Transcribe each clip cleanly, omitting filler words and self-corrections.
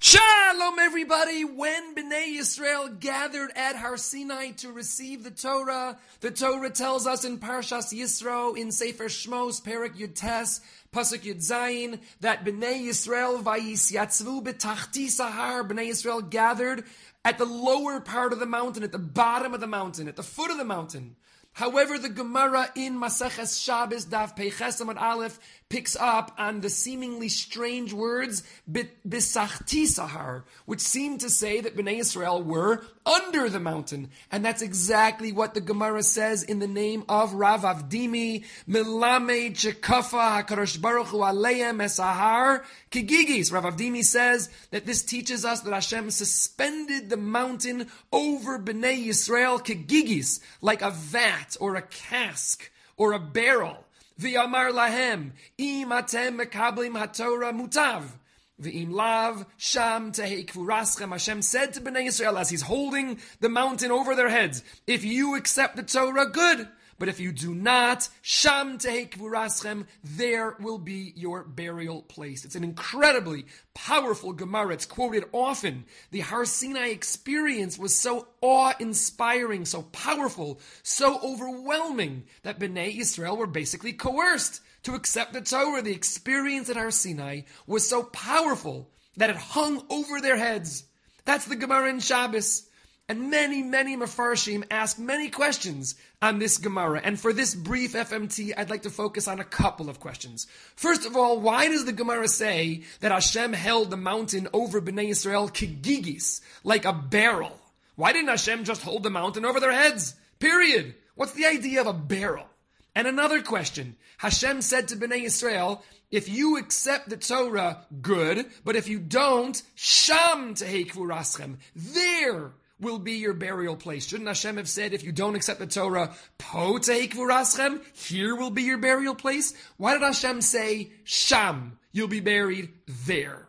Shalom, everybody. When Bnei Yisrael gathered at Har Sinai to receive the Torah tells us in Parshas Yisro, in Sefer Shmos, Perek Yud Tes, Pasuk Yud Zayin, that Bnei Yisrael vayisyatzvu betachti sahar. Bnei Yisrael gathered at the lower part of the mountain, at the bottom of the mountain, at the foot of the mountain. However, the Gemara in Maseches Shabbos, Daf Peiches Amud Aleph, picks up on the seemingly strange words, Bisachti Sahar, which seem to say that Bnei Yisrael were under the mountain. And that's exactly what the Gemara says in the name of Rav Avdimi, Milamed Shekafa HaKadosh Baruch Hu Aleim Esahar Kigigis. Rav Avdimi says that this teaches us that Hashem suspended the mountain over Bnei Yisrael Kigigis, like a vat or a cask or a barrel. V'yamar lahem, im atem mekablim haTorah mutav. V'im lav, sham tehei kvuraschem. Hashem said to Bnei Yisrael as He's holding the mountain over their heads, if you accept the Torah, good. But if you do not, sham tehei kvuraschem, there will be your burial place. It's an incredibly powerful Gemara. It's quoted often. The Har Sinai experience was so awe-inspiring, so powerful, so overwhelming that Bnei Yisrael were basically coerced to accept the Torah. The experience at Har Sinai was so powerful that it hung over their heads. That's the Gemara in Shabbos. And many Mefarshim ask many questions on this Gemara. And for this brief FMT, I'd like to focus on a couple of questions. First of all, why does the Gemara say that Hashem held the mountain over Bnei Yisrael kigigis, like a barrel? Why didn't Hashem just hold the mountain over their heads? Period. What's the idea of a barrel? And another question. Hashem said to Bnei Yisrael, if you accept the Torah, good. But if you don't, sham tehei kvuraschem. There will be your burial place. Shouldn't Hashem have said, if you don't accept the Torah, po tehei kvuraschem, here will be your burial place? Why did Hashem say, sham, you'll be buried there?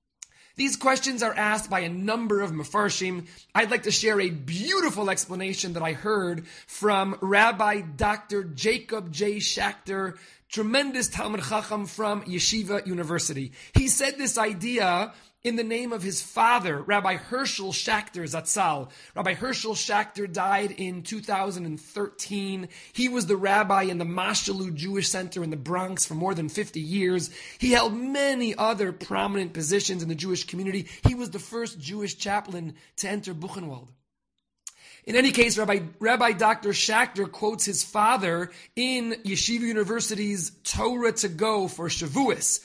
These questions are asked by a number of Mefarshim. I'd like to share a beautiful explanation that I heard from Rabbi Dr. Jacob J. Schachter, tremendous Talmud Chacham from Yeshiva University. He said this idea in the name of his father, Rabbi Herschel Schachter Zatzal. Rabbi Herschel Schachter died in 2013. He was the rabbi in the Mashalu Jewish Center in the Bronx for more than 50 years. He held many other prominent positions in the Jewish community. He was the first Jewish chaplain to enter Buchenwald. In any case, Rabbi Dr. Schachter quotes his father in Yeshiva University's Torah to Go for Shavuos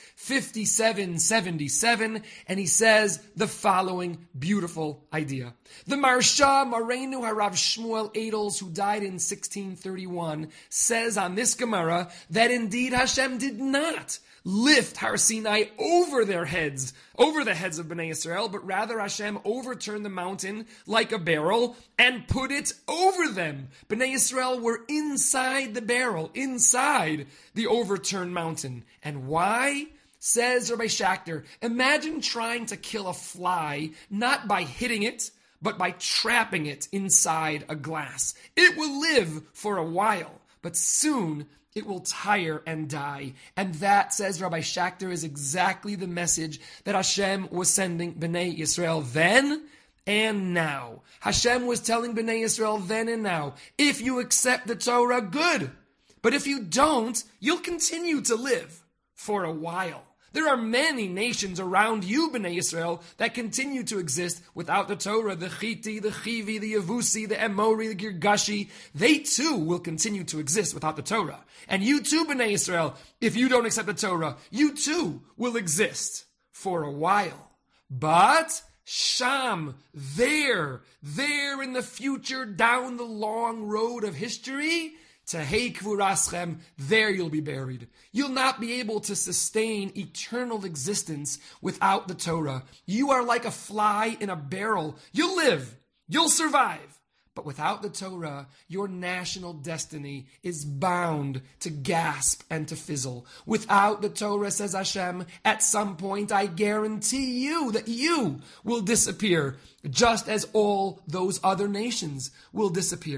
5777, and he says the following beautiful idea. The Marsha Marenu Harav Shmuel Adels, who died in 1631, says on this Gemara that indeed Hashem did not lift Har Sinai over their heads, over the heads of Bnei Yisrael, but rather Hashem overturned the mountain like a barrel and put it over them. Bnei Yisrael were inside the barrel, inside the overturned mountain. And why? Says Rabbi Schachter, imagine trying to kill a fly, not by hitting it, but by trapping it inside a glass. It will live for a while, but soon it will tire and die. And that, says Rabbi Schachter, is exactly the message that Hashem was sending Bnei Yisrael then and now. Hashem was telling Bnei Yisrael then and now, if you accept the Torah, good. But if you don't, you'll continue to live for a while. There are many nations around you, Bnei Yisrael, that continue to exist without the Torah. The Chiti, the Chivi, the Yevusi, the Emori, the Girgashi. They too will continue to exist without the Torah. And you too, Bnei Yisrael, if you don't accept the Torah, you too will exist for a while. But Sham, there in the future, down the long road of history, tehei kvuraschem, there you'll be buried. You'll not be able to sustain eternal existence without the Torah. You are like a fly in a barrel. You'll live. You'll survive. But without the Torah, your national destiny is bound to gasp and to fizzle. Without the Torah, says Hashem, at some point I guarantee you that you will disappear, just as all those other nations will disappear.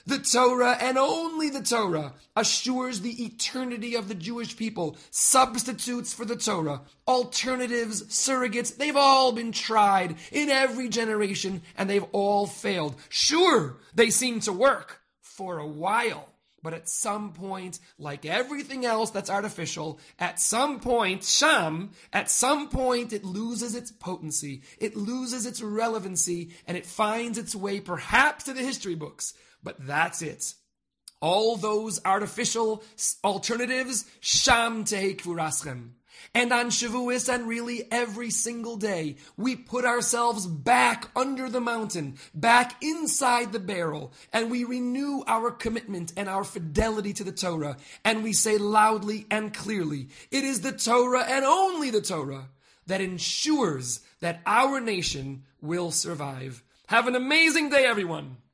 The Torah and only the Torah assures the eternity of the Jewish people. Substitutes for the Torah, alternatives, surrogates, they've all been tried in every generation and they've all failed. Sure, they seem to work for a while. But at some point, like everything else that's artificial, at some point, it loses its potency, it loses its relevancy, and it finds its way perhaps to the history books. But that's it. All those artificial alternatives, sham tehei kvuraschem. And on Shavuos and really every single day, we put ourselves back under the mountain, back inside the barrel, and we renew our commitment and our fidelity to the Torah, and we say loudly and clearly, it is the Torah and only the Torah that ensures that our nation will survive. Have an amazing day, everyone!